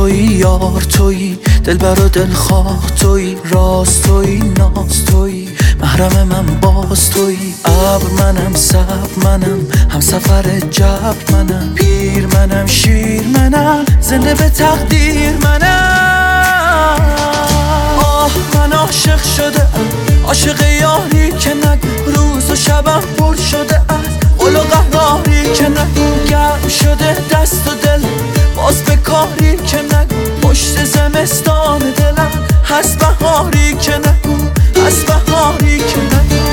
تویی یار تویی، دلبر و دلخواه تویی، راز تویی ناز تویی، محرم من باز تویی. ابر منم صبر منم، هم سفر جبر منم، پیر منم شیر منم، زنده به تقدیر منم. آه من عاشق شده ام، عاشق یاری که نگو، روز و شبم پر شده از قل و قهاری که نگو. گرم شده دست و دل باز به کاری که نگو، پشت زمستان دلم هست بهاری که نگو، هست بهاری که نگو.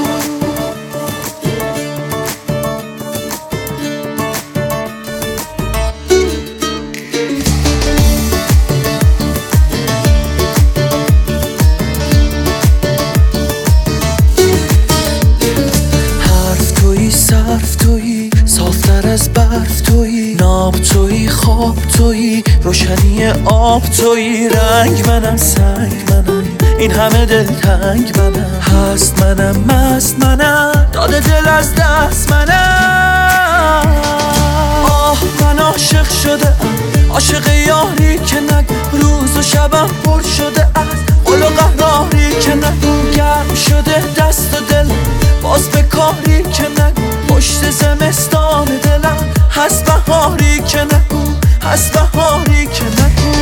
صرف تویی، صافتر از برف تویی، ناب تویی، خواب تویی، روشنی آب تویی. رنگ منم سنگ منم، این همه دلتنگ منم، هست منم مست منم، داده دل از دست منم. آه من عاشق شده ام، عاشق یاری که نگو، روز و شبم پر شده از قل و قهاری که نگو. گرم شده دست و دل باز به کاری که نگو، پشت زمستان دلم هست بهاری که نگو، هست بهاری که نگو.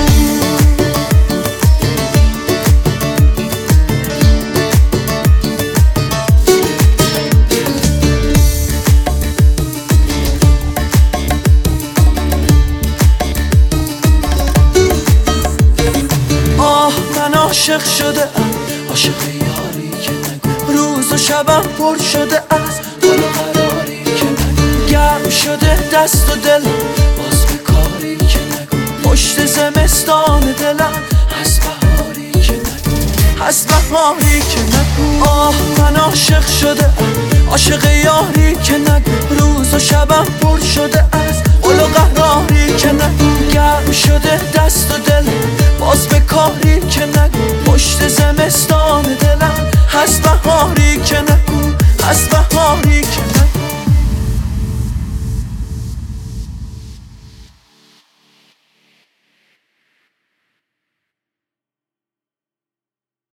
آه من عاشق شده ام، عاشق یاری که نگو، روز و شبم پر شده از قل و قراری که نگو. گرم شده دست و دل باز به کاری که نگو، پشت زمستان دلم هست بهاری که نگو، هست بهاری که نگو. آه من عاشق شده ام، عاشق یاری که نگو، روز و شبم پر شده از قل و قهاری که نگو. گرم شده دست و دل باز به کاری که نگو، پشت زمستان دلم هست بهاری که نگو.